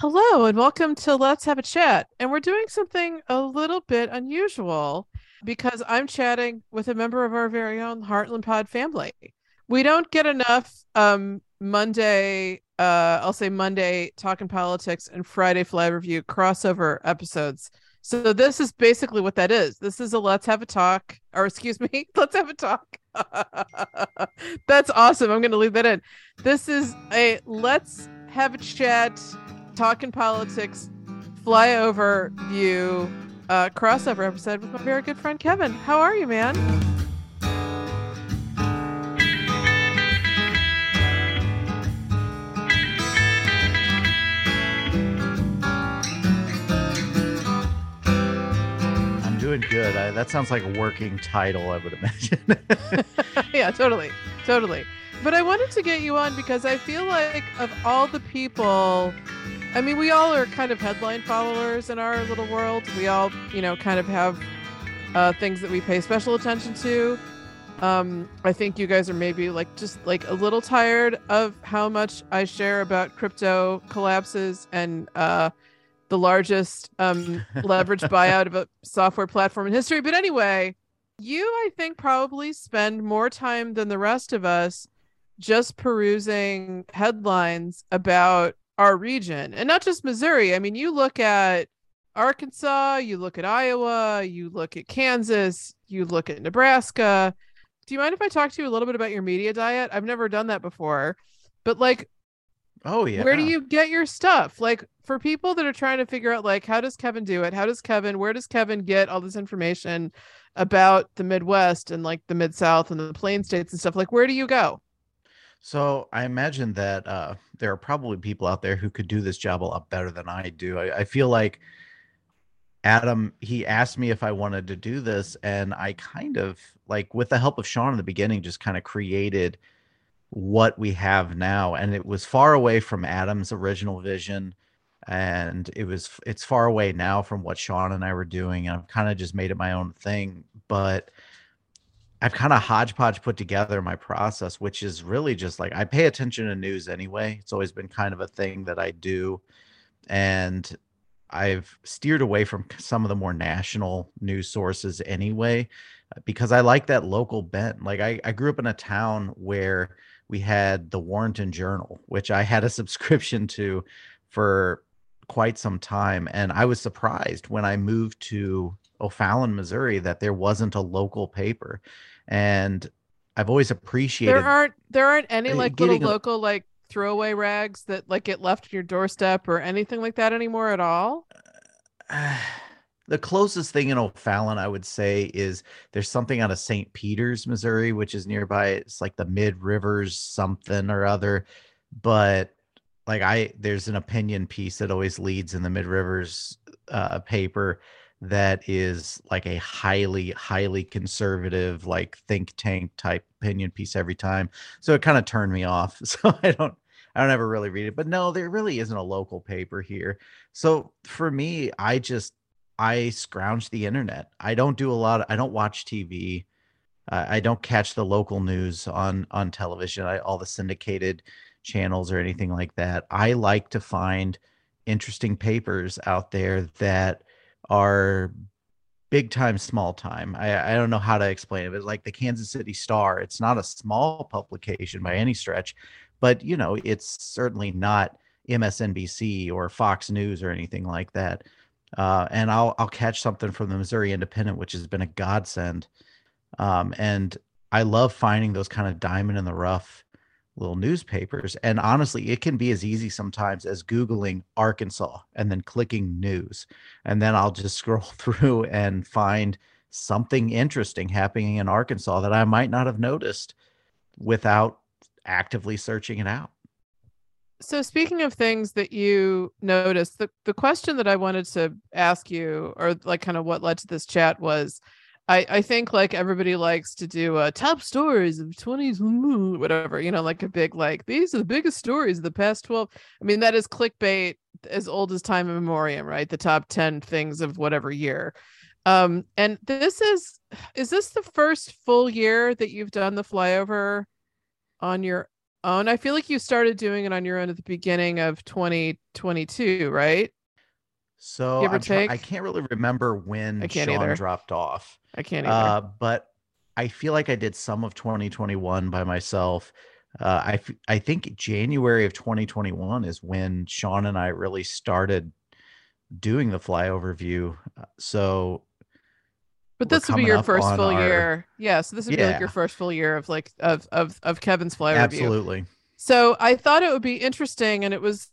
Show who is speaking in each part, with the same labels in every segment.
Speaker 1: Hello and welcome to Let's Have a Chat. And we're doing something a little bit unusual because I'm chatting with a member of our very own Heartland Pod family. We don't get enough Monday, I'll say Monday Talking Politics and Friday Fly Review crossover episodes. So this is basically what that is. This is a Let's Have a Talk, or excuse me, Let's Have a Talk. That's awesome. I'm going to leave that in. This is a Let's Have a Chat talking politics flyover view crossover episode with my very good friend Kevin. How are you, man?
Speaker 2: I'm doing good. That sounds like a working title, I would imagine.
Speaker 1: Yeah, totally. Totally. But I wanted to get you on because I feel like of all the people, I mean, we all are kind of headline followers in our little world. We all, kind of have things that we pay special attention to. I think you guys are maybe like just like a little tired of how much I share about crypto collapses and the largest leveraged buyout of a software platform in history. But anyway, you, I think, probably spend more time than the rest of us just perusing headlines about our region and not just Missouri. I mean, you look at Arkansas, you look at Iowa, you look at Kansas, you look at Nebraska. Do you mind if I talk to you a little bit about your media diet? I've never done that before. But like,
Speaker 2: Oh
Speaker 1: where do
Speaker 2: yeah.
Speaker 1: you get your stuff? Like for people that are trying to figure out like how does Kevin do it? Where does Kevin get all this information about the Midwest and like the Mid South and the Plain States and stuff? Like where do you go?
Speaker 2: So I imagine that there are probably people out there who could do this job a lot better than I do. I feel like Adam, he asked me if I wanted to do this, and I kind of like, with the help of Sean in the beginning, just kind of created what we have now. And it was far away from Adam's original vision. And it's far away now from what Sean and I were doing. And I've kind of just made it my own thing. But I've kind of hodgepodge put together my process, which is really just like I pay attention to news anyway. It's always been kind of a thing that I do. And I've steered away from some of the more national news sources anyway, because I like that local bent. Like I grew up in a town where we had the Warrenton Journal, which I had a subscription to for quite some time. And I was surprised when I moved to O'Fallon, Missouri, that there wasn't a local paper. And I've always
Speaker 1: There
Speaker 2: appreciated
Speaker 1: aren't there aren't any like little
Speaker 2: getting
Speaker 1: local like throwaway rags that like get left at your doorstep or anything like that anymore at all.
Speaker 2: the closest thing in O'Fallon, I would say, is there's something out of St. Peters, Missouri, which is nearby. It's like the Mid Rivers something or other. But like there's an opinion piece that always leads in the Mid Rivers paper that is like a highly, highly conservative, like think tank type opinion piece every time. So it kind of turned me off. So I don't ever really read it. But no, there really isn't a local paper here. So for me, I scrounge the internet. I don't watch TV. I don't catch the local news on television. All the syndicated channels or anything like that. I like to find interesting papers out there that are big time, small time. I don't know how to explain it, but like the Kansas City Star, it's not a small publication by any stretch, but it's certainly not MSNBC or Fox News or anything like that. And I'll catch something from the Missouri Independent, which has been a godsend. And I love finding those kind of diamond in the rough little newspapers. And honestly, it can be as easy sometimes as Googling Arkansas and then clicking news. And then I'll just scroll through and find something interesting happening in Arkansas that I might not have noticed without actively searching it out.
Speaker 1: So speaking of things that you noticed, the question that I wanted to ask you, or like kind of what led to this chat was, I think like everybody likes to do top stories of 20s, whatever, like a big like these are the biggest stories of the past 12. I mean, that is clickbait as old as time immemorial, right? The top 10 things of whatever year. And is this the first full year that you've done the flyover on your Oh, and I feel like you started doing it on your own at the beginning of 2022, right?
Speaker 2: So
Speaker 1: Give or
Speaker 2: I
Speaker 1: take.
Speaker 2: can't really remember
Speaker 1: I
Speaker 2: when
Speaker 1: can't
Speaker 2: Sean
Speaker 1: either.
Speaker 2: dropped off.
Speaker 1: I can't either.
Speaker 2: But I feel like I did some of 2021 by myself. I think January of 2021 is when Sean and I really started doing the flyover view. So
Speaker 1: But
Speaker 2: we're
Speaker 1: this would be
Speaker 2: coming
Speaker 1: your
Speaker 2: up
Speaker 1: first
Speaker 2: on
Speaker 1: full
Speaker 2: our,
Speaker 1: year. Yeah, so this would be like your
Speaker 2: yeah,
Speaker 1: first full year of like of Kevin's Fly Review.
Speaker 2: absolutely.
Speaker 1: So I thought it would be interesting, and it was,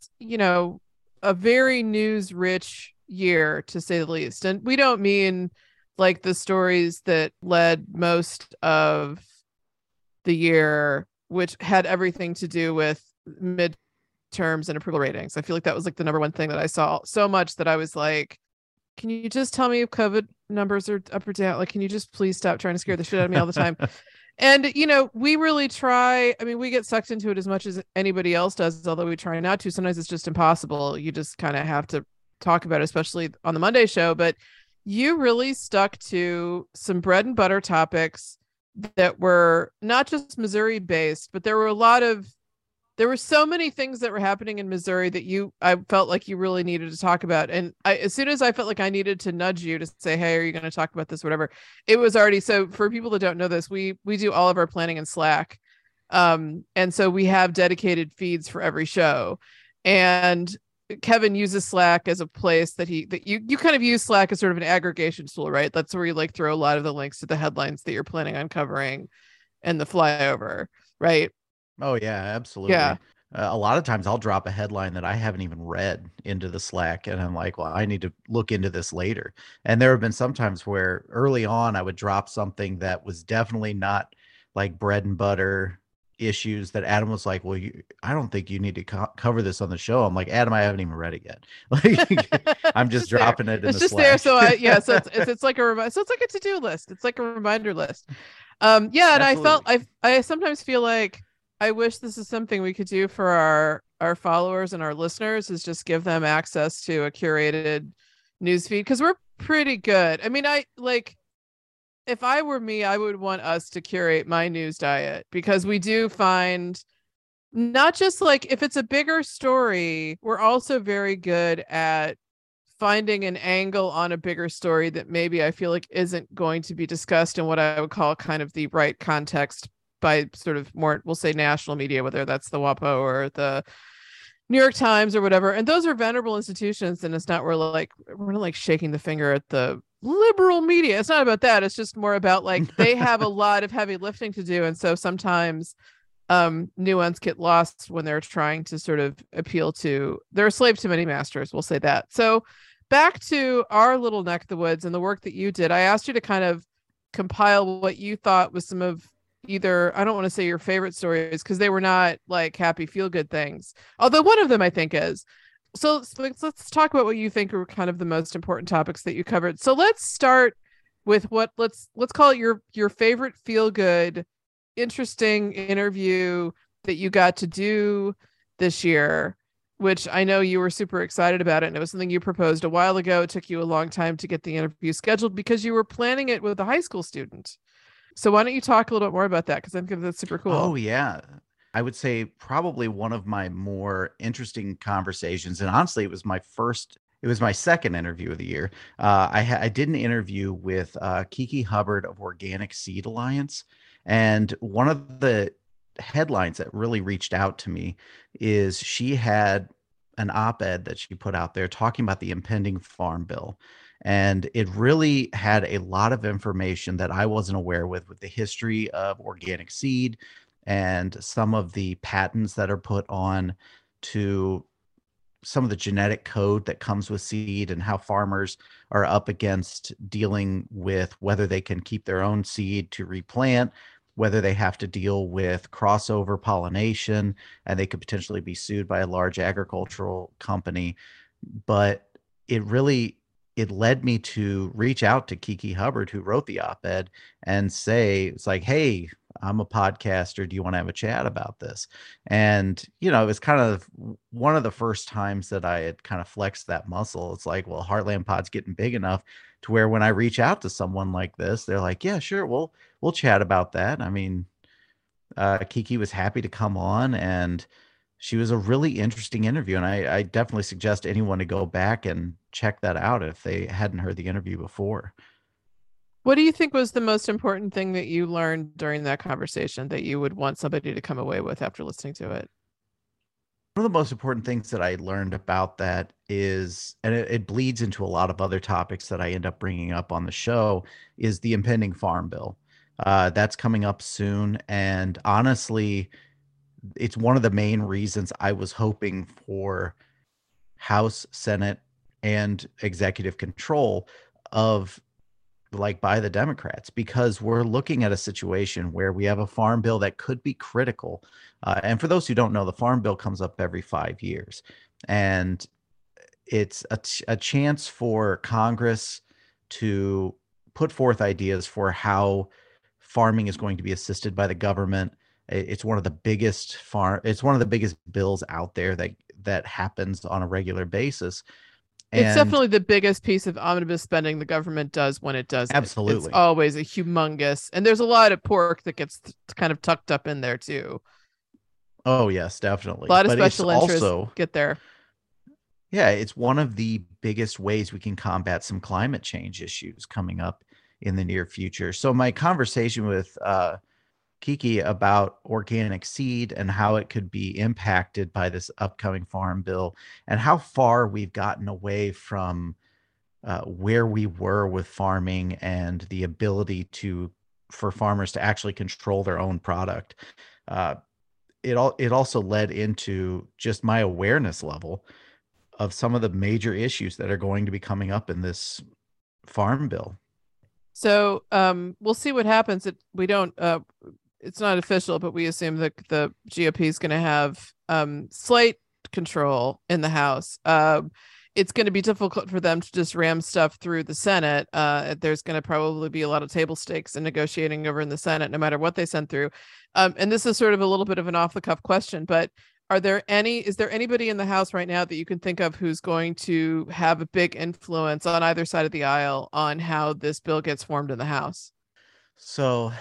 Speaker 1: a very news rich year to say the least. And we don't mean like the stories that led most of the year, which had everything to do with midterms and approval ratings. I feel like that was like the number one thing that I saw so much that I was like, can you just tell me if COVID numbers are up or down? Like, can you just please stop trying to scare the shit out of me all the time? And, we really try. I mean, we get sucked into it as much as anybody else does, although we try not to. Sometimes it's just impossible. You just kind of have to talk about it, especially on the Monday show. But you really stuck to some bread and butter topics that were not just Missouri based, but there were so many things that were happening in Missouri that I felt like you really needed to talk about. And as soon as I felt like I needed to nudge you to say, hey, are you going to talk about this, whatever, it was already. So for people that don't know this, we do all of our planning in Slack. And so we have dedicated feeds for every show. And Kevin uses Slack as a place that you kind of use Slack as sort of an aggregation tool, right? That's where you like throw a lot of the links to the headlines that you're planning on covering and the flyover, right?
Speaker 2: Oh yeah,
Speaker 1: Yeah.
Speaker 2: absolutely. A lot of times I'll drop a headline that I haven't even read into the Slack, and I'm like, well, I need to look into this later. And there have been some times where early on I would drop something that was definitely not like bread and butter issues that Adam was like, well, I don't think you need to cover this on the show. I'm like, Adam, I haven't even read it yet. Like, I'm
Speaker 1: It's
Speaker 2: just
Speaker 1: just there.
Speaker 2: dropping it in
Speaker 1: It's
Speaker 2: the
Speaker 1: just there.
Speaker 2: Slack.
Speaker 1: So so it's like so it's like a to-do list. It's like a reminder list. Yeah, and
Speaker 2: Absolutely.
Speaker 1: I sometimes feel like I wish this is something we could do for our followers and our listeners, is just give them access to a curated news feed, because we're pretty good. I mean, I like, if I were me, I would want us to curate my news diet, because we do find, not just like if it's a bigger story, we're also very good at finding an angle on a bigger story that maybe I feel like isn't going to be discussed in what I would call kind of the right context by sort of more, we'll say, national media, whether that's the WAPO or the New York Times or whatever. And those are venerable institutions. And it's not, we're not like shaking the finger at the liberal media. It's not about that. It's just more about like they have a lot of heavy lifting to do. And so sometimes nuance get lost when they're trying to sort of appeal to, they're a slave to many masters, we'll say that. So back to our little neck of the woods and the work that you did, I asked you to kind of compile what you thought was some of, either, I don't want to say your favorite stories, because they were not like happy feel good things, although one of them I think is. So let's talk about what you think are kind of the most important topics that you covered. So let's start with let's call it your favorite feel good, interesting interview that you got to do this year, which I know you were super excited about it. And it was something you proposed a while ago. It took you a long time to get the interview scheduled because you were planning it with a high school student. So why don't you talk a little bit more about that? Because I think that's super cool.
Speaker 2: Oh yeah. I would say probably one of my more interesting conversations, and honestly, it was my second interview of the year. I did an interview with Kiki Hubbard of Organic Seed Alliance, and one of the headlines that really reached out to me is she had an op-ed that she put out there talking about the impending farm bill. And it really had a lot of information that I wasn't aware with the history of organic seed and some of the patents that are put on to some of the genetic code that comes with seed, and how farmers are up against dealing with whether they can keep their own seed to replant, whether they have to deal with crossover pollination, and they could potentially be sued by a large agricultural company. But it really, it led me to reach out to Kiki Hubbard, who wrote the op-ed, and say, it's like, hey, I'm a podcaster. Do you want to have a chat about this? And, it was kind of one of the first times that I had kind of flexed that muscle. It's like, well, Heartland Pod's getting big enough to where when I reach out to someone like this, they're like, yeah, sure. We'll chat about that. I mean, Kiki was happy to come on, and she was a really interesting interview. And I definitely suggest anyone to go back and check that out if they hadn't heard the interview before.
Speaker 1: What do you think was the most important thing that you learned during that conversation that you would want somebody to come away with after listening to it?
Speaker 2: One of the most important things that I learned about that is, and it bleeds into a lot of other topics that I end up bringing up on the show, is the impending farm bill. That's coming up soon. And honestly, it's one of the main reasons I was hoping for House, Senate, and executive control of, like, by the Democrats, because we're looking at a situation where we have a farm bill that could be critical. And for those who don't know, the farm bill comes up every 5 years, and it's a chance for Congress to put forth ideas for how farming is going to be assisted by the government. It's one of the biggest it's one of the biggest bills out there that happens on a regular basis.
Speaker 1: It's
Speaker 2: And
Speaker 1: definitely the biggest piece of omnibus spending the government does when it does it. It's
Speaker 2: absolutely.
Speaker 1: always a humongous, and there's a lot of pork that gets kind of tucked up in there too.
Speaker 2: Oh yes,
Speaker 1: A
Speaker 2: definitely.
Speaker 1: lot of
Speaker 2: But it's
Speaker 1: special interests
Speaker 2: also,
Speaker 1: get there.
Speaker 2: yeah, it's one of the biggest ways we can combat some climate change issues coming up in the near future. So my conversation with Kiki about organic seed and how it could be impacted by this upcoming farm bill, and how far we've gotten away from where we were with farming and the ability to for farmers to actually control their own product. Uh, it also led into just my awareness level of some of the major issues that are going to be coming up in this farm bill.
Speaker 1: So we'll see what happens. We don't it's not official, but we assume that the GOP is going to have slight control in the House. It's going to be difficult for them to just ram stuff through the Senate. There's going to probably be a lot of table stakes and negotiating over in the Senate, no matter what they send through. And this is sort of a little bit of an off the cuff question, but is there anybody in the House right now that you can think of who's going to have a big influence on either side of the aisle on how this bill gets formed in the House?
Speaker 2: So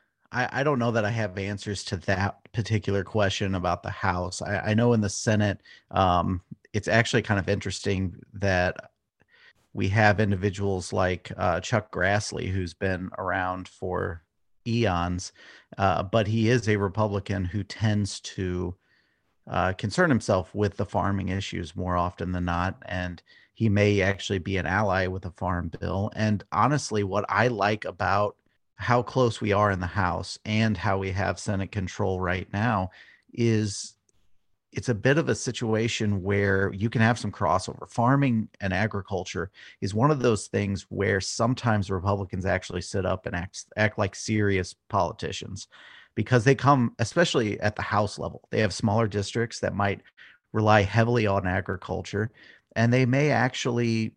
Speaker 2: I don't know that I have answers to that particular question about the House. I know in the Senate, it's actually kind of interesting that we have individuals like Chuck Grassley, who's been around for eons, but he is a Republican who tends to concern himself with the farming issues more often than not. And he may actually be an ally with a farm bill. And honestly, what I like about how close we are in the House and how we have Senate control right now is it's a bit of a situation where you can have some crossover. Farming and agriculture is one of those things where sometimes Republicans actually sit up and act like serious politicians, because they come, especially at the House level, they have smaller districts that might rely heavily on agriculture, and they may actually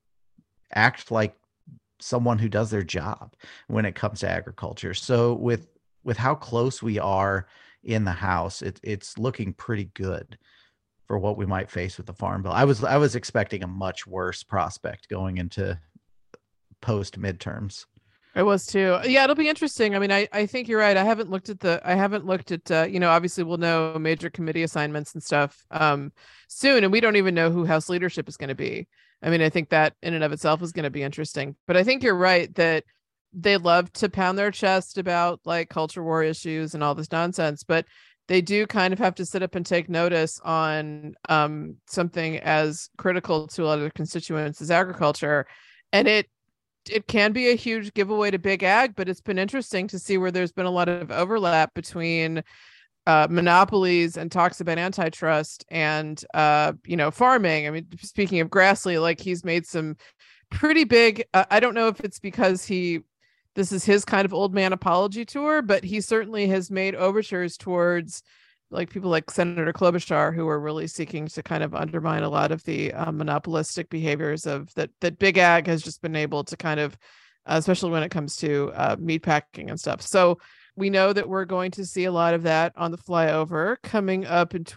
Speaker 2: act like someone who does their job when it comes to agriculture. So with how close we are in the House, it's looking pretty good for what we might face with the farm bill. I was expecting a much worse prospect going into post midterms.
Speaker 1: I was too. Yeah, it'll be interesting. I mean, I think you're right. I haven't looked at obviously we'll know major committee assignments and stuff soon, and we don't even know who House leadership is going to be. I mean, I think that in and of itself is going to be interesting. But I think you're right that they love to pound their chest about like culture war issues and all this nonsense, but they do kind of have to sit up and take notice on something as critical to a lot of their constituents as agriculture. And it can be a huge giveaway to big ag, but it's been interesting to see where there's been a lot of overlap between monopolies and talks about antitrust and farming. I mean, speaking of Grassley, like he's made some pretty big I don't know if it's because this is his kind of old man apology tour, but he certainly has made overtures towards like people like Senator Klobuchar, who are really seeking to kind of undermine a lot of the monopolistic behaviors of that big ag has just been able to kind of, especially when it comes to meat packing and stuff. So we know that we're going to see a lot of that on the flyover coming up in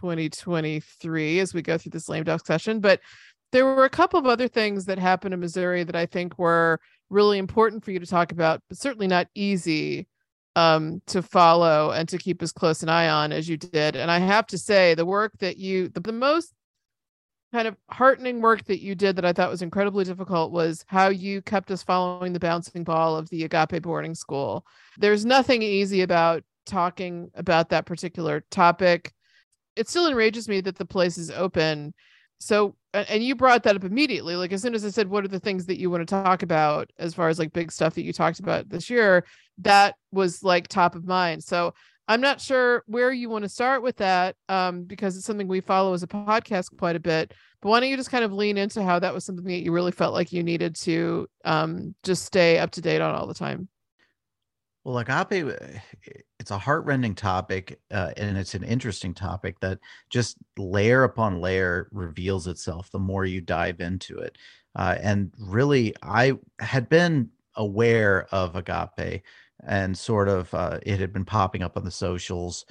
Speaker 1: 2023 as we go through this lame duck session. But there were a couple of other things that happened in Missouri that I think were really important for you to talk about, but certainly not easy. to follow and to keep as close an eye on as you did. And I have to say, the work that the most kind of heartening work that you did that I thought was incredibly difficult was how you kept us following the bouncing ball of the Agape boarding school. There's nothing easy about talking about that particular topic. It still enrages me that the place is open. So, and you brought that up immediately. Like, as soon as I said, what are the things that you want to talk about as far as like big stuff that you talked about this year, that was like top of mind. So I'm not sure where you want to start with that, because it's something we follow as a podcast quite a bit. But why don't you just kind of lean into how that was something that you really felt like you needed to just stay up to date on all the time?
Speaker 2: Well, agape, it's a heartrending topic, and it's an interesting topic that just layer upon layer reveals itself the more you dive into it. And really, I had been aware of agape and sort of it had been popping up on the socials.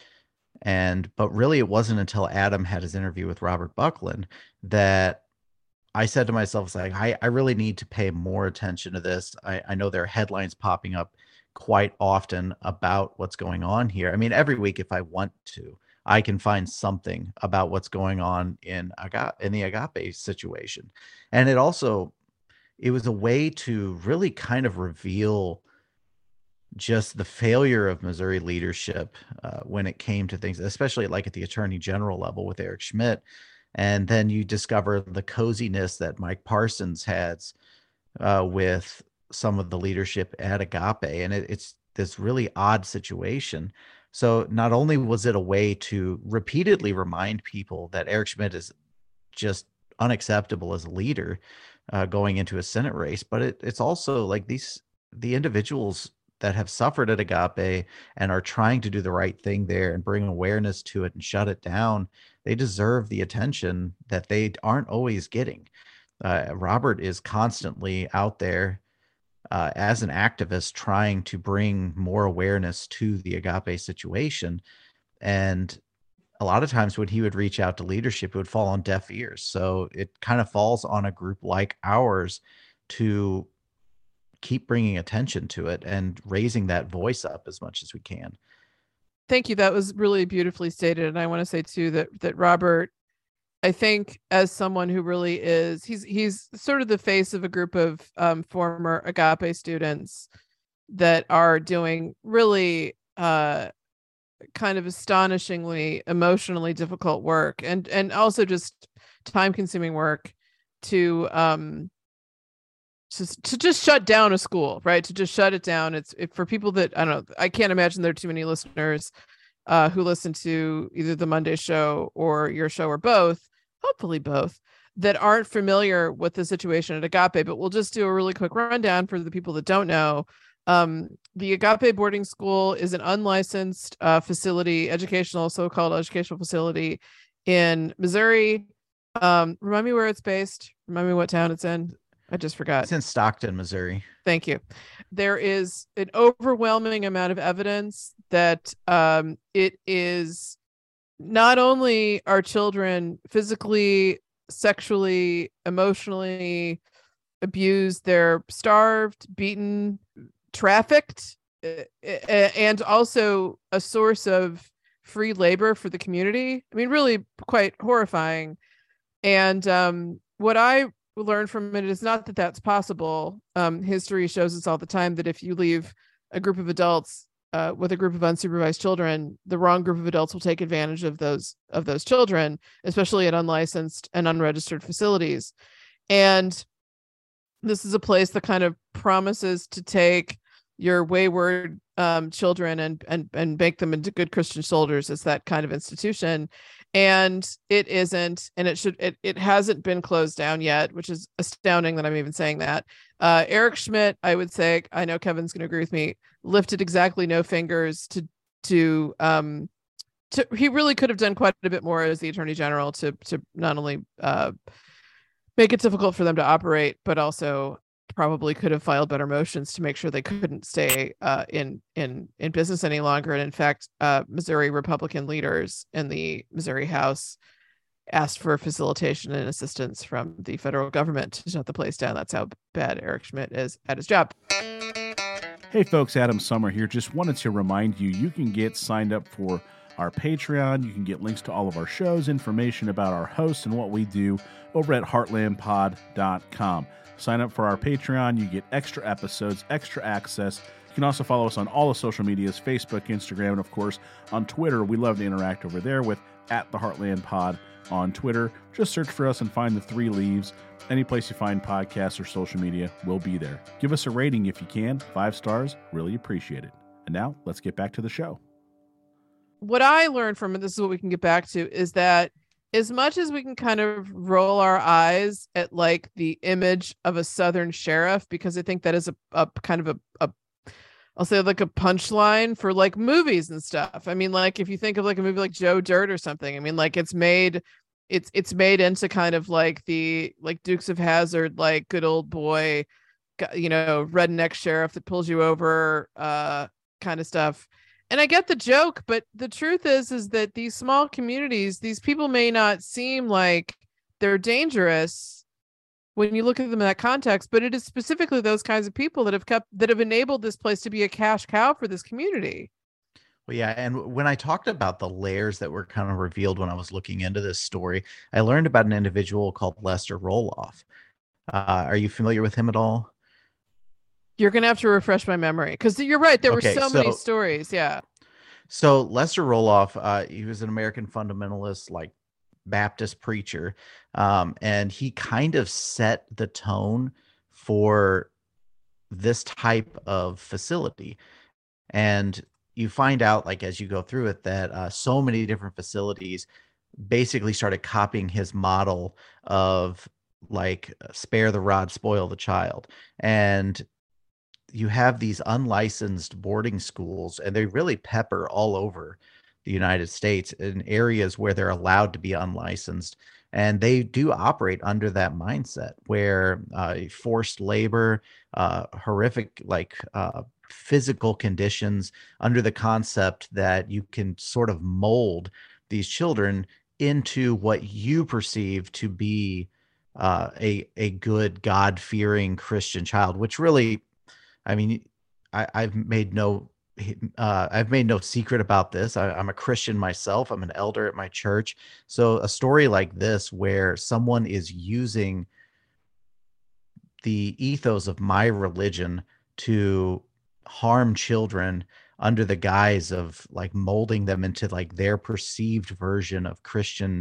Speaker 2: But really, it wasn't until Adam had his interview with Robert Buckland that I said to myself, it's like, I really need to pay more attention to this. I know there are headlines popping up quite often about what's going on here. I mean, every week, if I want to, I can find something about what's going on in the agape situation. And it was a way to really kind of reveal just the failure of Missouri leadership when it came to things, especially like at the attorney general level with Eric Schmidt. And then you discover the coziness that Mike Parsons has with some of the leadership at Agape. And it's this really odd situation. So not only was it a way to repeatedly remind people that Eric Schmidt is just unacceptable as a leader going into a Senate race, but it's also like the individuals that have suffered at Agape and are trying to do the right thing there and bring awareness to it and shut it down, they deserve the attention that they aren't always getting. Robert is constantly out there as an activist trying to bring more awareness to the Agape situation. And a lot of times when he would reach out to leadership, it would fall on deaf ears. So it kind of falls on a group like ours to keep bringing attention to it and raising that voice up as much as we can.
Speaker 1: Thank you. That was really beautifully stated. And I want to say too that Robert, I think, as someone who really is, he's sort of the face of a group of former Agape students that are doing really kind of astonishingly emotionally difficult work and also just time consuming work to just shut down a school, right? To just shut it down. For people that, I don't know, I can't imagine there are too many listeners who listen to either the Monday show or your show or both, hopefully both, that aren't familiar with the situation at Agape. But we'll just do a really quick rundown for the people that don't know. The Agape boarding school is an unlicensed facility, so-called educational facility in Missouri. Remind me where it's based. Remind me what town it's in. I just forgot.
Speaker 2: It's in Stockton, Missouri.
Speaker 1: Thank you. There is an overwhelming amount of evidence that it is not only are children physically, sexually, emotionally abused, they're starved, beaten, trafficked, and also a source of free labor for the community. I mean, really quite horrifying. And what I learned from it is not that that's possible. History shows us all the time that if you leave a group of adults with a group of unsupervised children, the wrong group of adults will take advantage of those children, especially at unlicensed and unregistered facilities. And this is a place that kind of promises to take your wayward children and make them into good Christian soldiers. It's that kind of institution. And it isn't, and it hasn't been closed down yet, which is astounding that I'm even saying that. Eric Schmidt, I would say, I know Kevin's going to agree with me, lifted exactly no fingers to he really could have done quite a bit more as the attorney general to not only make it difficult for them to operate, but also probably could have filed better motions to make sure they couldn't stay in business any longer. And in fact, Missouri Republican leaders in the Missouri House asked for facilitation and assistance from the federal government to shut the place down. That's how bad Eric Schmidt is at his job.
Speaker 3: Hey folks, Adam Summer here. Just wanted to remind you, you can get signed up for our Patreon. You can get links to all of our shows, information about our hosts and what we do over at heartlandpod.com. Sign up for our Patreon. You get extra episodes, extra access. You can also follow us on all the social medias, Facebook, Instagram, and of course on Twitter. We love to interact over there with @theheartlandpod on Twitter. Just search for us and find the 3 Leaves. Any place you find podcasts or social media, we'll be there. Give us a rating if you can. 5 stars, really appreciate it. And now let's get back to the show.
Speaker 1: What I learned from it, this is what we can get back to, is that as much as we can kind of roll our eyes at like the image of a Southern sheriff, because I think that is a kind of a I'll say like a punchline for like movies and stuff. I mean, like if you think of like a movie like Joe Dirt or something, I mean, like it's made into kind of like the like Dukes of Hazzard, like good old boy, redneck sheriff that pulls you over, kind of stuff. And I get the joke, but the truth is that these small communities, these people may not seem like they're dangerous when you look at them in that context, but it is specifically those kinds of people that have enabled this place to be a cash cow for this community.
Speaker 2: Well, yeah, and when I talked about the layers that were kind of revealed when I was looking into this story, I learned about an individual called Lester Roloff. Are you familiar with him at all?
Speaker 1: You're going to have to refresh my memory because you're right. There were so many stories. Yeah.
Speaker 2: So Lester Roloff, he was an American fundamentalist, like Baptist preacher. And he kind of set the tone for this type of facility. And you find out, like, as you go through it, that so many different facilities basically started copying his model of like spare the rod, spoil the child. And you have these unlicensed boarding schools, and they really pepper all over the United States in areas where they're allowed to be unlicensed. And they do operate under that mindset where forced labor, horrific, physical conditions, under the concept that you can sort of mold these children into what you perceive to be a good, God-fearing Christian child, which really, I mean, I've made no secret about this. I'm a Christian myself. I'm an elder at my church. So a story like this, where someone is using the ethos of my religion to harm children under the guise of like molding them into like their perceived version of Christian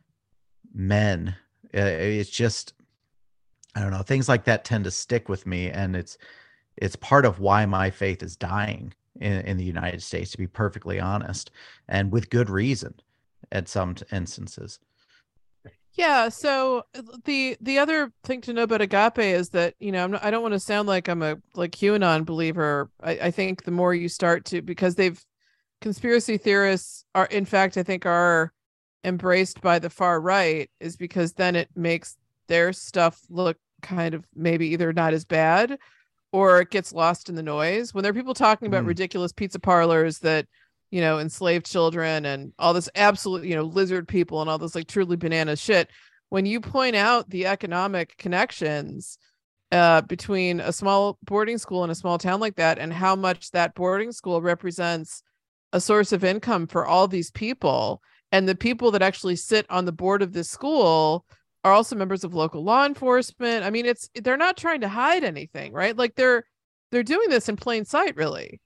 Speaker 2: men, it's just, I don't know, things like that tend to stick with me, and it's part of why my faith is dying in the United States, to be perfectly honest, and with good reason at some instances.
Speaker 1: Yeah. So the other thing to know about agape is that, I don't want to sound like I'm a like QAnon believer. I think the more you start to, because conspiracy theorists are, in fact, I think are embraced by the far right, is because then it makes their stuff look kind of maybe either not as bad, or it gets lost in the noise. When there are people talking about ridiculous pizza parlors that, enslaved children and all this absolute, lizard people and all this like truly bananas shit, when you point out the economic connections between a small boarding school in a small town like that, and how much that boarding school represents a source of income for all these people, and the people that actually sit on the board of this school are also members of local law enforcement. I mean, they're not trying to hide anything, right? Like they're doing this in plain sight, really.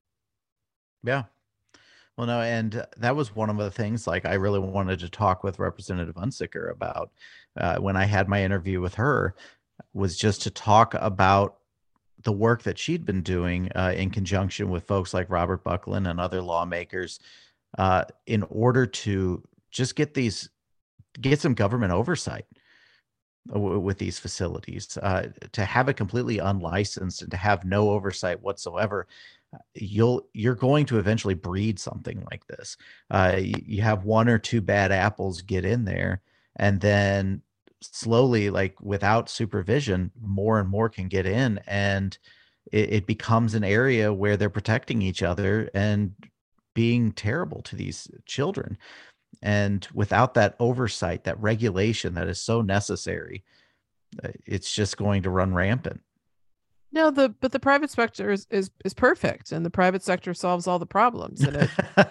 Speaker 2: Yeah. Well, no, and that was one of the things like I really wanted to talk with Representative Unsicker about when I had my interview with her, was just to talk about the work that she'd been doing in conjunction with folks like Robert Buckland and other lawmakers in order to just get some government oversight with these facilities, to have it completely unlicensed and to have no oversight whatsoever. You're going to eventually breed something like this. You have one or two bad apples get in there, and then slowly, like without supervision, more and more can get in, and it becomes an area where they're protecting each other and being terrible to these children. And without that oversight, that regulation that is so necessary, it's just going to run rampant.
Speaker 1: No, but the private sector is perfect, and the private sector solves all the problems. And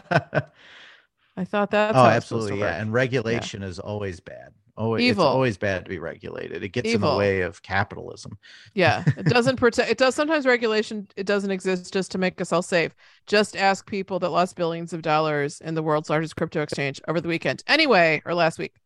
Speaker 1: I thought that's
Speaker 2: Oh,
Speaker 1: how it's supposed to
Speaker 2: absolutely. Yeah.
Speaker 1: work.
Speaker 2: And
Speaker 1: Yeah,
Speaker 2: regulation is always bad. Oh, it's
Speaker 1: evil,
Speaker 2: always bad to be regulated. It gets in the
Speaker 1: evil.
Speaker 2: way of capitalism.
Speaker 1: Yeah, it doesn't protect. It does sometimes regulation. It doesn't exist just to make us all safe. Just ask people that lost billions of dollars in the world's largest crypto exchange over the weekend. Anyway, or last week.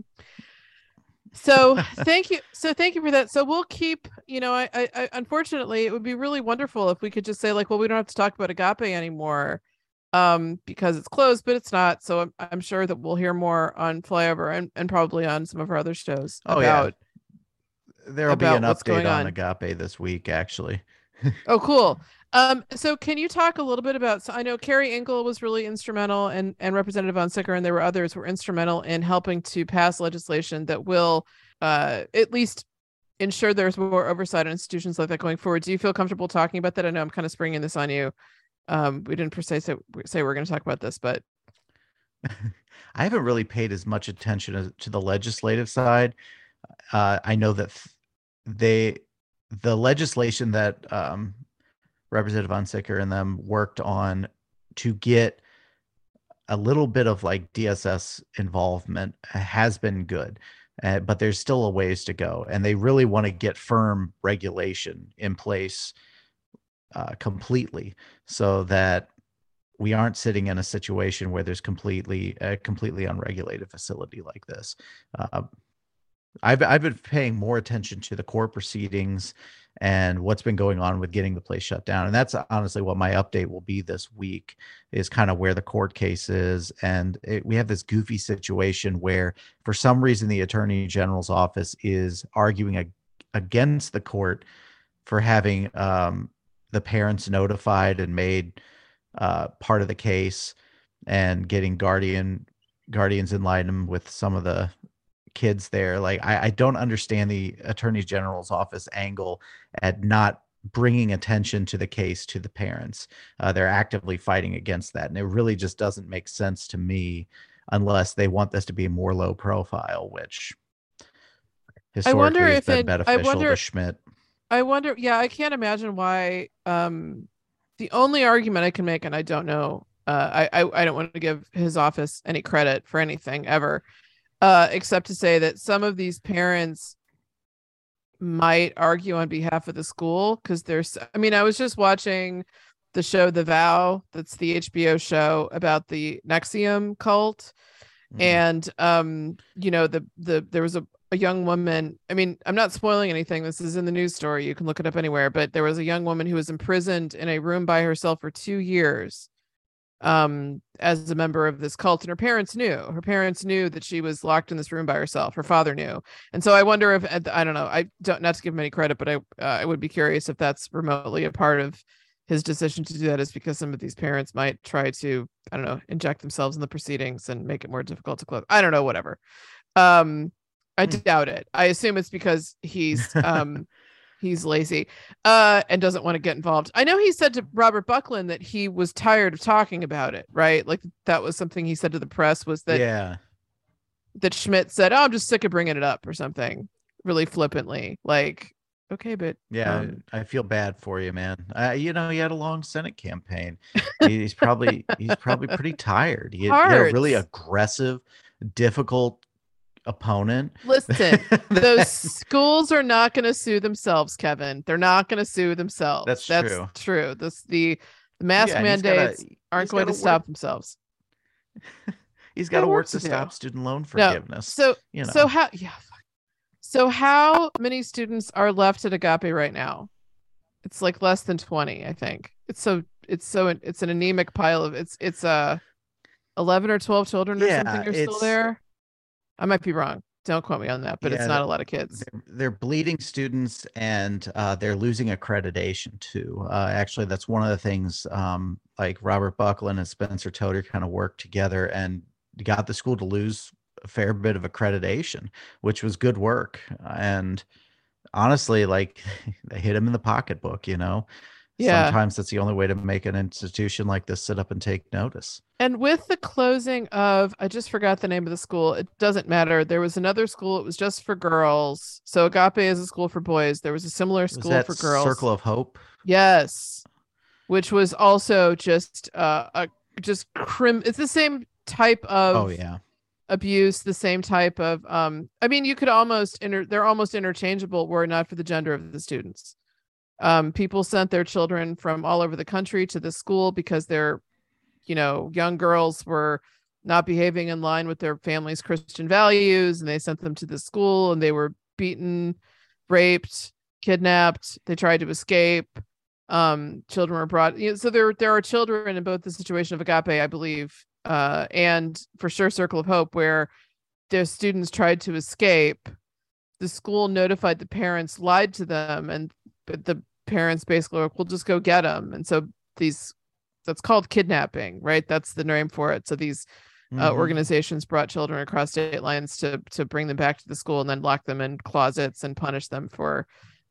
Speaker 1: So thank you. So thank you for that. So we'll keep. I unfortunately, it would be really wonderful if we could just say like, well, we don't have to talk about Agape anymore, because it's closed, but it's not. So I'm sure that we'll hear more on Flyover and probably on some of our other shows
Speaker 2: Oh, yeah.
Speaker 1: about
Speaker 2: There'll be an
Speaker 1: what's
Speaker 2: update
Speaker 1: going
Speaker 2: on
Speaker 1: on.
Speaker 2: Agape this week, actually.
Speaker 1: Oh, cool. So can you talk a little bit about, so I know Carrie Engel was really instrumental, and Representative Von Sicker, and there were others who were instrumental in helping to pass legislation that will at least ensure there's more oversight on institutions like that going forward. Do you feel comfortable talking about that? I know I'm kind of springing this on you. We didn't per se say we're going to talk about this, but
Speaker 2: I haven't really paid as much attention to the legislative side. I know that the legislation that Representative Von Sicker and them worked on to get a little bit of like DSS involvement has been good, but there's still a ways to go, and they really want to get firm regulation in place completely, so that we aren't sitting in a situation where there's a completely unregulated facility like this. I've been paying more attention to the court proceedings and what's been going on with getting the place shut down. And that's honestly what my update will be this week, is kind of where the court case is. And we have this goofy situation where for some reason the Attorney General's office is arguing against the court for having the parents notified and made part of the case, and getting guardians in line with some of the kids there. Like, I don't understand the Attorney General's office angle at not bringing attention to the case to the parents. They're actively fighting against that, and it really just doesn't make sense to me unless they want this to be more low profile, which
Speaker 1: I wonder
Speaker 2: historically has
Speaker 1: if
Speaker 2: been
Speaker 1: it,
Speaker 2: beneficial to Schmidt.
Speaker 1: yeah, I can't imagine why. The only argument I can make, and I don't know, I don't want to give his office any credit for anything ever, except to say that some of these parents might argue on behalf of the school, because I was just watching the show The Vow, that's the HBO show about the NXIVM cult. And there was a young woman. I mean, I'm not spoiling anything, this is in the news story, you can look it up anywhere, but there was a young woman who was imprisoned in a room by herself for 2 years as a member of this cult, and her parents knew that she was locked in this room by herself. Her father knew. And so I wonder if, I don't know, I don't, not to give him any credit, but I would be curious if that's remotely a part of his decision to do that, is because some of these parents might try to, I don't know, inject themselves in the proceedings and make it more difficult to close. I don't know, whatever. I doubt it. I assume it's because he's lazy and doesn't want to get involved. I know he said to Robert Buckland that he was tired of talking about it, right? Like that was something he said to the press, was that that Schmidt said, "Oh, I'm just sick of bringing it up," or something really flippantly. Like, okay, but
Speaker 2: I feel bad for you, man. He had a long Senate campaign. He's probably pretty tired. He had a really aggressive, difficult opponent.
Speaker 1: Listen, those schools are not going to sue themselves, Kevin. They're not going to sue themselves. That's true. The mask mandates aren't going to stop themselves.
Speaker 2: He's got to work to stop student loan forgiveness.
Speaker 1: So how many students are left at Agape right now? It's like less than 20, I think. It's an anemic pile of it's 11 or 12 children or something are still there. I might be wrong. Don't quote me on that, but it's not a lot of kids.
Speaker 2: They're bleeding students, and they're losing accreditation too. Actually, that's one of the things. Like Robert Buckland and Spencer Toder kind of worked together and got the school to lose a fair bit of accreditation, which was good work. And honestly, like, they hit him in the pocketbook.
Speaker 1: Yeah.
Speaker 2: sometimes that's the only way to make an institution like this sit up and take notice.
Speaker 1: And with the closing of, I just forgot the name of the school. It doesn't matter. There was another school. It was just for girls. So Agape is a school for boys. There was a similar
Speaker 2: Was
Speaker 1: school
Speaker 2: that
Speaker 1: for girls.
Speaker 2: Circle of Hope?
Speaker 1: Yes. Which was also just it's the same type of
Speaker 2: Oh yeah.
Speaker 1: abuse, the same type of I mean, you could they're almost interchangeable were it not for the gender of the students. People sent their children from all over the country to the school because their young girls were not behaving in line with their family's Christian values, and they sent them to the school, and they were beaten, raped, kidnapped. They tried to escape. Children were brought. So there are children in both the situation of Agape, I believe, and for sure Circle of Hope, where their students tried to escape. The school notified the parents, lied to them, but the parents basically were like, we'll just go get them. And so that's called kidnapping, right? That's the name for it. So these organizations brought children across state lines to bring them back to the school and then lock them in closets and punish them for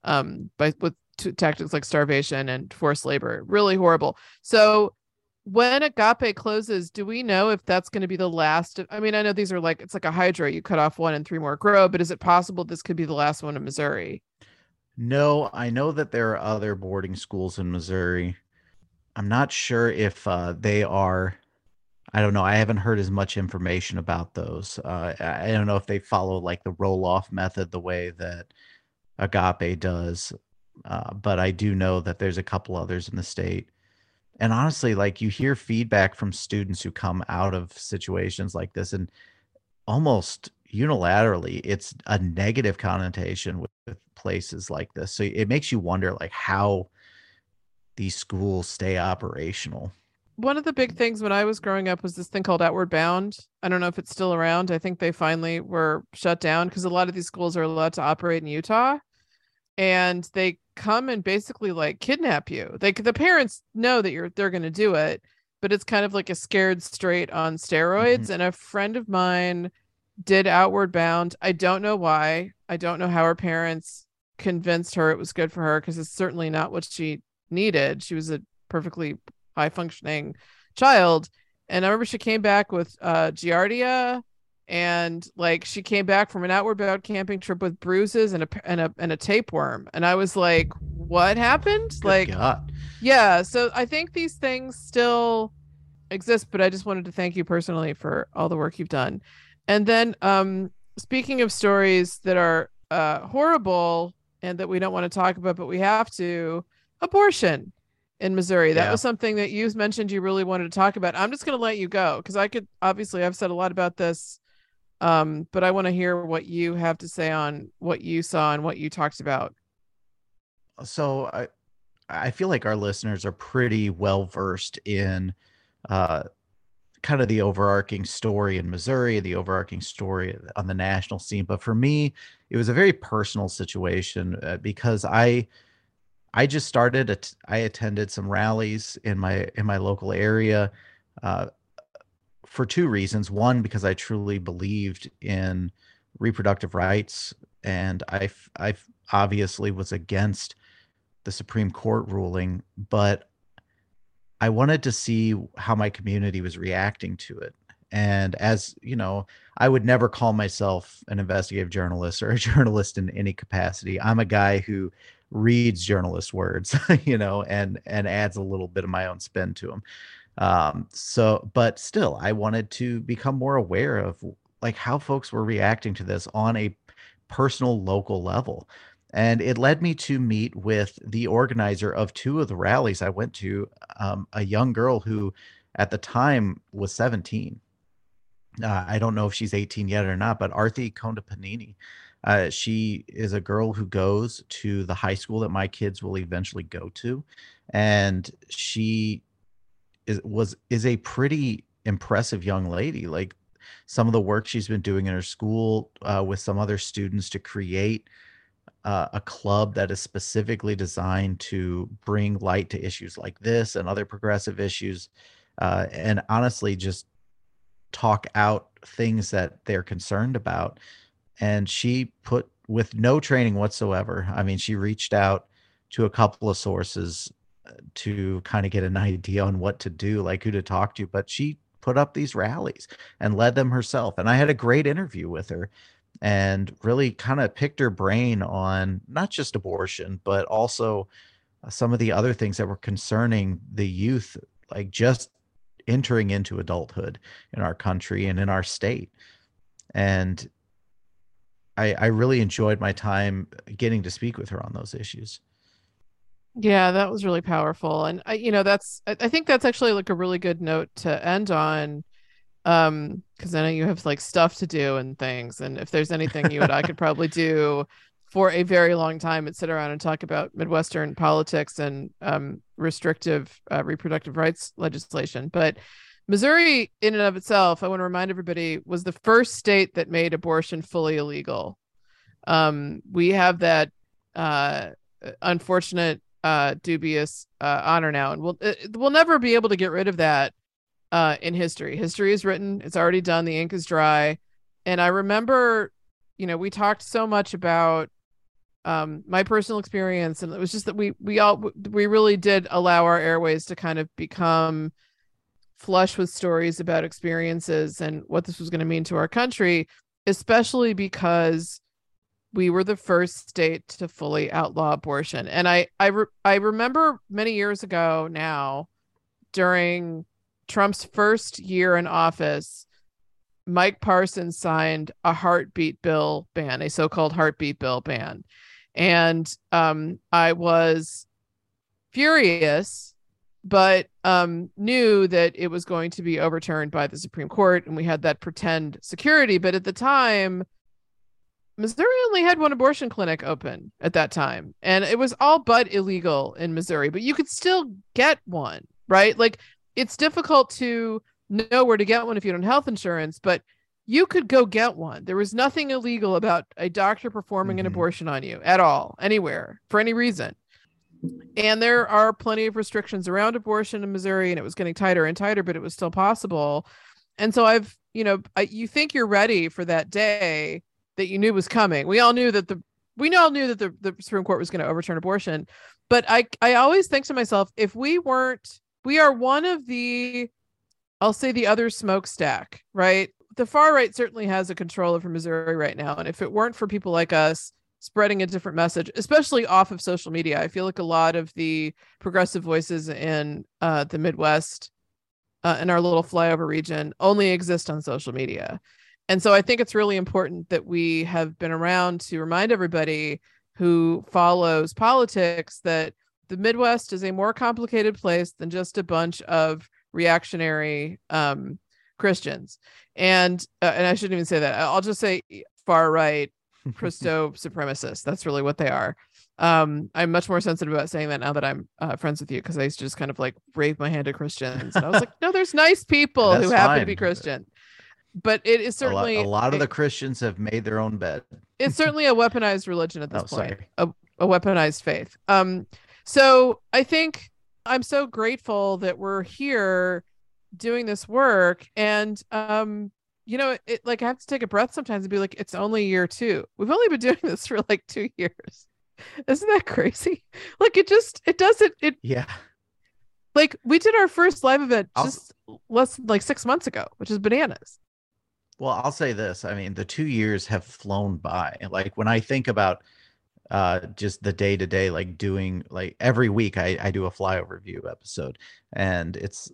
Speaker 1: with tactics like starvation and forced labor. Really horrible. So when Agape closes, do we know if that's going to be the last I mean, I know these are it's like a hydra. You cut off one and 3 more grow, but is it possible this could be the last one in Missouri?
Speaker 2: No, I know that there are other boarding schools in Missouri. I'm not sure if they are. I don't know. I haven't heard as much information about those. I don't know if they follow the roll-off method the way that Agape does. But I do know that there's a couple others in the state. And honestly, you hear feedback from students who come out of situations like this, and almost unilaterally, it's a negative connotation with places like this. So it makes you wonder, how these schools stay operational.
Speaker 1: One of the big things when I was growing up was this thing called Outward Bound. I don't know if it's still around. I think they finally were shut down because a lot of these schools are allowed to operate in Utah, and they come and basically kidnap you. The parents know that they're going to do it, but it's kind of like a scared straight on steroids. And a friend of mine did Outward Bound. I don't know why. I don't know how her parents convinced her it was good for her, because it's certainly not what she needed. She was a perfectly high functioning child. And I remember she came back with Giardia, and she came back from an Outward Bound camping trip with bruises and a tapeworm. And I was like, what happened?
Speaker 2: Good God.
Speaker 1: Yeah. So I think these things still exist, but I just wanted to thank you personally for all the work you've done. And then speaking of stories that are horrible and that we don't want to talk about, but we have to, abortion in Missouri. That was something that you mentioned you really wanted to talk about. I'm just going to let you go because I've said a lot about this, but I want to hear what you have to say on what you saw and what you talked about.
Speaker 2: So I feel like our listeners are pretty well versed in kind of the overarching story in Missouri, the overarching story on the national scene. But for me, it was a very personal situation because I just started. I attended some rallies in my local area for 2 reasons. One, because I truly believed in reproductive rights, and I obviously was against the Supreme Court ruling, but I wanted to see how my community was reacting to it. And as you know, I would never call myself an investigative journalist or a journalist in any capacity. I'm a guy who reads journalist words, and adds a little bit of my own spin to them. But still, I wanted to become more aware of how folks were reacting to this on a personal, local level. And it led me to meet with the organizer of 2 of the rallies I went to, a young girl who at the time was 17. I don't know if she's 18 yet or not, but Arthi Kondapanini. She is a girl who goes to the high school that my kids will eventually go to. And she is a pretty impressive young lady. Some of the work she's been doing in her school with some other students to create a club that is specifically designed to bring light to issues like this and other progressive issues, and honestly just talk out things that they're concerned about. And she with no training whatsoever. I mean, she reached out to a couple of sources to kind of get an idea on what to do, like who to talk to. But she put up these rallies and led them herself. And I had a great interview with her and really kind of picked her brain on not just abortion, but also some of the other things that were concerning the youth, like just entering into adulthood in our country and in our state. And I really enjoyed my time getting to speak with her on those issues.
Speaker 1: Yeah, that was really powerful. And I think that's actually like a really good note to end on. Because I know you have like stuff to do and things. And if there's anything you and I could probably do for a very long time, and sit around and talk about Midwestern politics and restrictive reproductive rights legislation. But Missouri, in and of itself, I want to remind everybody, was the first state that made abortion fully illegal. We have that unfortunate, dubious honor now, and we'll never be able to get rid of that in history. History is written; it's already done. The ink is dry. And I remember, we talked so much about my personal experience, and it was just that we really did allow our airways to kind of become flush with stories about experiences and what this was going to mean to our country, especially because we were the first state to fully outlaw abortion. And I remember many years ago now, during Trump's first year in office, Mike Parsons signed a heartbeat bill ban, a so-called heartbeat bill ban. And I was furious, but knew that it was going to be overturned by the Supreme Court, and we had that pretend security. But at the time, Missouri only had one abortion clinic open at that time, and it was all but illegal in Missouri, but you could still get one, right? Like, it's difficult to know where to get one if you don't have health insurance, but you could go get one. There was nothing illegal about a doctor performing an abortion on you at all, anywhere, for any reason. And there are plenty of restrictions around abortion in Missouri, and it was getting tighter and tighter, but it was still possible. And so you think you're ready for that day that you knew was coming. We all knew that the Supreme Court was going to overturn abortion. But I always think to myself, if we are one of the, I'll say, the other smokestack, right? The far right certainly has a control over Missouri right now. And if it weren't for people like us spreading a different message, especially off of social media, I feel like a lot of the progressive voices in the Midwest, in our little flyover region, only exist on social media. And so I think it's really important that we have been around to remind everybody who follows politics that the Midwest is a more complicated place than just a bunch of reactionary Christians. And I shouldn't even say that. I'll just say far right Christo supremacists. That's really what they are. I'm much more sensitive about saying that now that I'm friends with you, because I used to just kind of like wave my hand at Christians. And I was like, no, there's nice people who happen to be Christian. But it is certainly
Speaker 2: a lot of the Christians have made their own bed. It's
Speaker 1: certainly a weaponized religion at this point, a weaponized faith. So I think I'm so grateful that we're here doing this work. And like, I have to take a breath sometimes and be like, it's only year 2. We've only been doing this for like 2 years. Isn't that crazy? Like, yeah. Like, we did our first live event just less than like 6 months ago, which is bananas.
Speaker 2: Well, I'll say this. I mean, the 2 years have flown by. Like, when I think about just the day to day, like doing, like every week I do a flyover view episode, and it's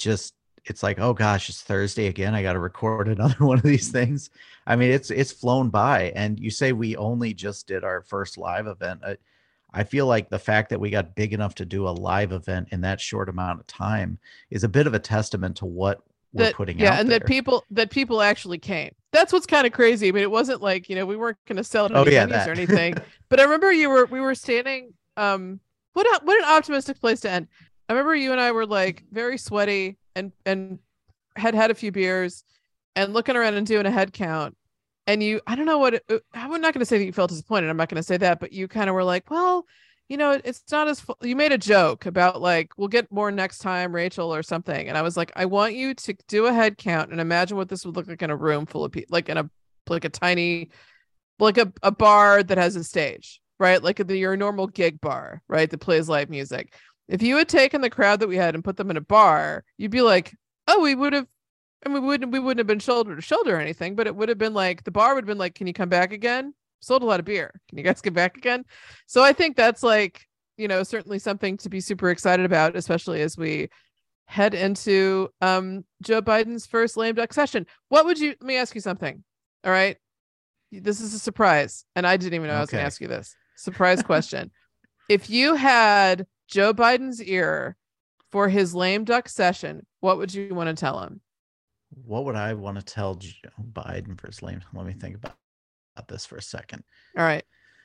Speaker 2: like, oh gosh, it's Thursday again. I got to record another one of these things. I mean, it's flown by. And you say we only just did our first live event. I feel like the fact that we got big enough to do a live event in that short amount of time is a bit of a testament to what we're putting out there. Yeah, and
Speaker 1: that people actually came. That's what's kind of crazy. I mean, it wasn't like, we weren't going to sell it on any venues or anything. But I remember we were standing. What an optimistic place to end. I remember you and I were like very sweaty and had a few beers and looking around and doing a head count. And I don't know I'm not going to say that you felt disappointed. I'm not going to say that, but you kind of were like, well, it's not as you made a joke about like, we'll get more next time, Rachel, or something. And I was like, I want you to do a head count and imagine what this would look like in a room full of people, like in a tiny, like a bar that has a stage, right? Like your normal gig bar, right? That plays live music. If you had taken the crowd that we had and put them in a bar, you'd be like, oh, we would have. And we wouldn't have been shoulder to shoulder or anything, but it would have been like the bar would have been like, can you come back again? Sold a lot of beer. Can you guys get back again? So I think that's like, certainly something to be super excited about, especially as we head into Joe Biden's first lame duck session. Let me ask you something. All right. This is a surprise. And I didn't even know I was going to ask you this. Surprise question. If you had Joe Biden's ear for his lame duck session, what would you want to tell him?
Speaker 2: What would I want to tell Joe Biden for his lame? Let me think about this for a second.
Speaker 1: All right.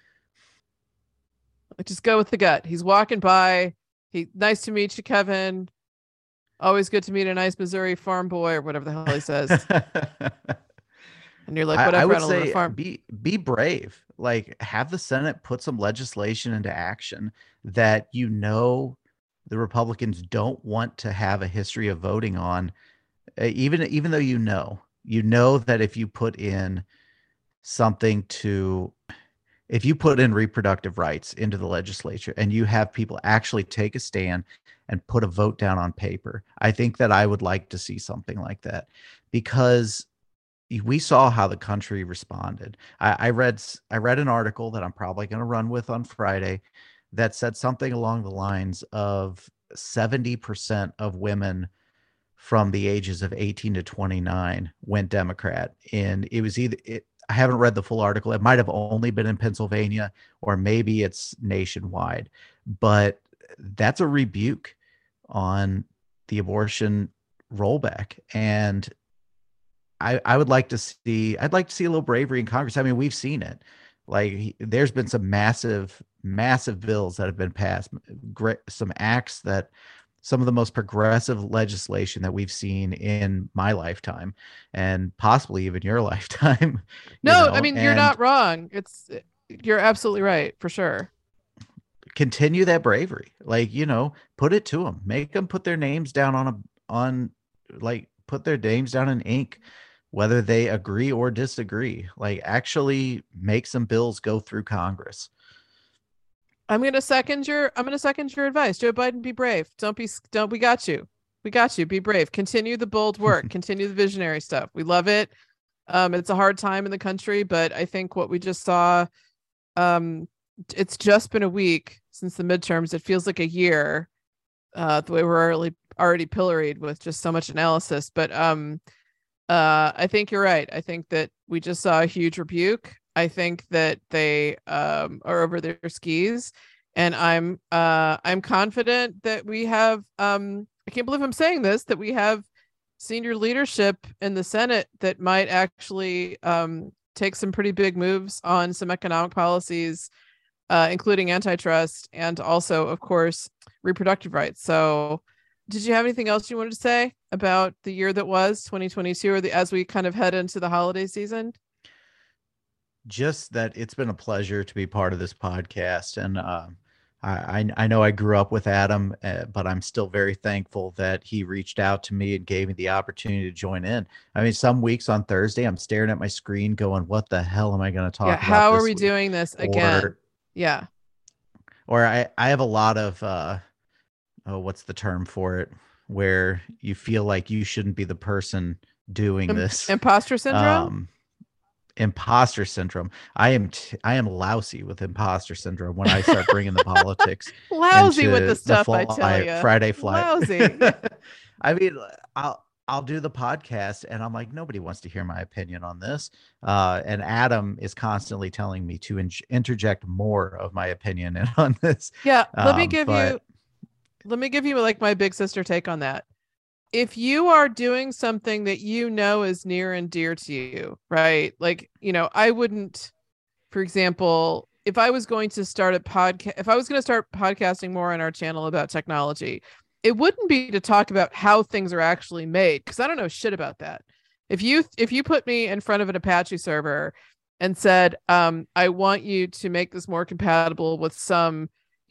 Speaker 1: Let's just go with the gut. He's walking by. Nice to meet you, Kevin. Always good to meet a nice Missouri farm boy, or whatever the hell he says. And you're like, whatever.
Speaker 2: I would say farm. Be brave. Like, have the Senate put some legislation into action that the Republicans don't want to have a history of voting on. Even though you know that if you put in reproductive rights into the legislature and you have people actually take a stand and put a vote down on paper, I think that I would like to see something like that, because we saw how the country responded. I read an article that I'm probably going to run with on Friday that said something along the lines of 70% of women from the ages of 18 to 29 went Democrat. And it was I haven't read the full article. It might have only been in Pennsylvania, or maybe it's nationwide, but that's a rebuke on the abortion rollback. And I'd like to see a little bravery in Congress. I mean, we've seen it. Like, there's been some massive bills that have been passed, some acts that some of the most progressive legislation that we've seen in my lifetime, and possibly even your lifetime.
Speaker 1: No, I mean, you're not wrong. You're absolutely right, for sure.
Speaker 2: Continue that bravery. Like, put it to them. Make them put their names down put their names down in ink, whether they agree or disagree. Like, actually make some bills go through Congress.
Speaker 1: I'm going to second your advice. Joe Biden, be brave. We got you. Be brave. Continue the bold work. Continue the visionary stuff. We love it. It's a hard time in the country, but I think what we just saw, it's just been a week since the midterms. It feels like a year, the way we're already pilloried with just so much analysis. But I think you're right. I think that we just saw a huge rebuke. I think that they are over their skis, and I'm confident that we have. I can't believe I'm saying this, that we have senior leadership in the Senate that might actually take some pretty big moves on some economic policies, including antitrust and also, of course, reproductive rights. So, did you have anything else you wanted to say about the year that was 2022, or as we kind of head into the holiday season?
Speaker 2: Just that it's been a pleasure to be part of this podcast. And I know I grew up with Adam, but I'm still very thankful that he reached out to me and gave me the opportunity to join in. I mean, some weeks on Thursday, I'm staring at my screen going, what the hell am I going to talk about?
Speaker 1: How are we doing this again?
Speaker 2: Or I have a lot of, what's the term for it? Where you feel like you shouldn't be the person doing this.
Speaker 1: Imposter syndrome?
Speaker 2: Imposter syndrome. I am lousy with imposter syndrome when I start bringing the politics.
Speaker 1: Lousy with the stuff, I tell you.
Speaker 2: Friday flight.
Speaker 1: Lousy.
Speaker 2: I mean, I'll do the podcast and I'm like, nobody wants to hear my opinion on this. And Adam is constantly telling me to interject more of my opinion in on this.
Speaker 1: Yeah, let me give you like my big sister take on that. If you are doing something that is near and dear to you, right? Like, I wouldn't, for example, if I was going to start podcasting more on our channel about technology, it wouldn't be to talk about how things are actually made, because I don't know shit about that. If you put me in front of an Apache server and said, I want you to make this more compatible with some,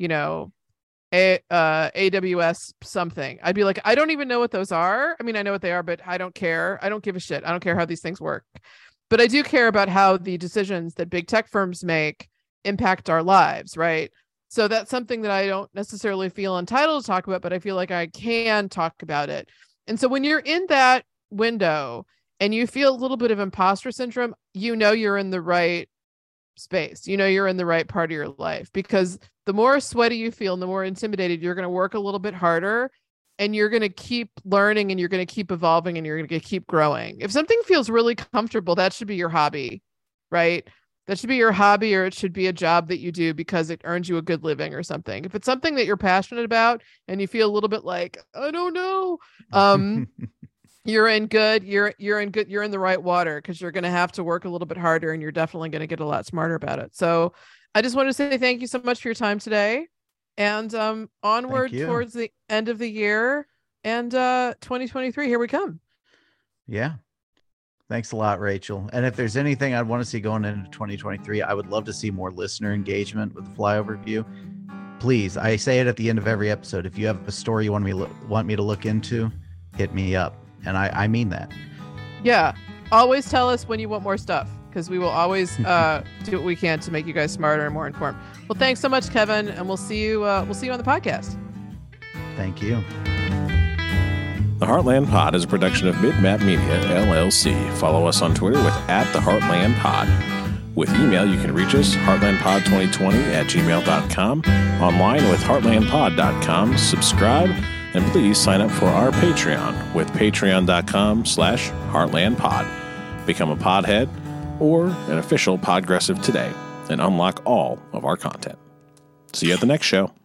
Speaker 1: AWS something, I'd be like, I don't even know what those are. I mean, I know what they are, but I don't care. I don't give a shit. I don't care how these things work. But I do care about how the decisions that big tech firms make impact our lives, right? So that's something that I don't necessarily feel entitled to talk about, but I feel like I can talk about it. And so when you're in that window and you feel a little bit of imposter syndrome, you're in the right space. You're in the right part of your life, because the more sweaty you feel and the more intimidated, you're going to work a little bit harder, and you're going to keep learning, and you're going to keep evolving, and you're going to keep growing. If something feels really comfortable, that should be your hobby, right? That should be your hobby, or it should be a job that you do because it earns you a good living or something. If it's something that you're passionate about and you feel a little bit like, I don't know, you're in the right water, because you're going to have to work a little bit harder, and you're definitely going to get a lot smarter about it. So I just want to say thank you so much for your time today, and onward towards the end of the year, and 2023, here we come.
Speaker 2: Yeah. Thanks a lot, Rachel. And if there's anything I'd want to see going into 2023, I would love to see more listener engagement with the Flyover View. Please, I say it at the end of every episode. If you have a story you want me to look into, hit me up. And I mean that.
Speaker 1: Yeah. Always tell us when you want more stuff, because we will always do what we can to make you guys smarter and more informed. Well, thanks so much, Kevin. And we'll see you on the podcast.
Speaker 2: Thank you.
Speaker 4: The Heartland Pod is a production of Midmap Media, LLC. Follow us on Twitter with @TheHeartlandPod. With email, you can reach us, heartlandpod2020@gmail.com, online with heartlandpod.com. Subscribe, and please sign up for our Patreon with patreon.com/heartlandpod. Become a podhead or an official Podgressive today and unlock all of our content. See you at the next show.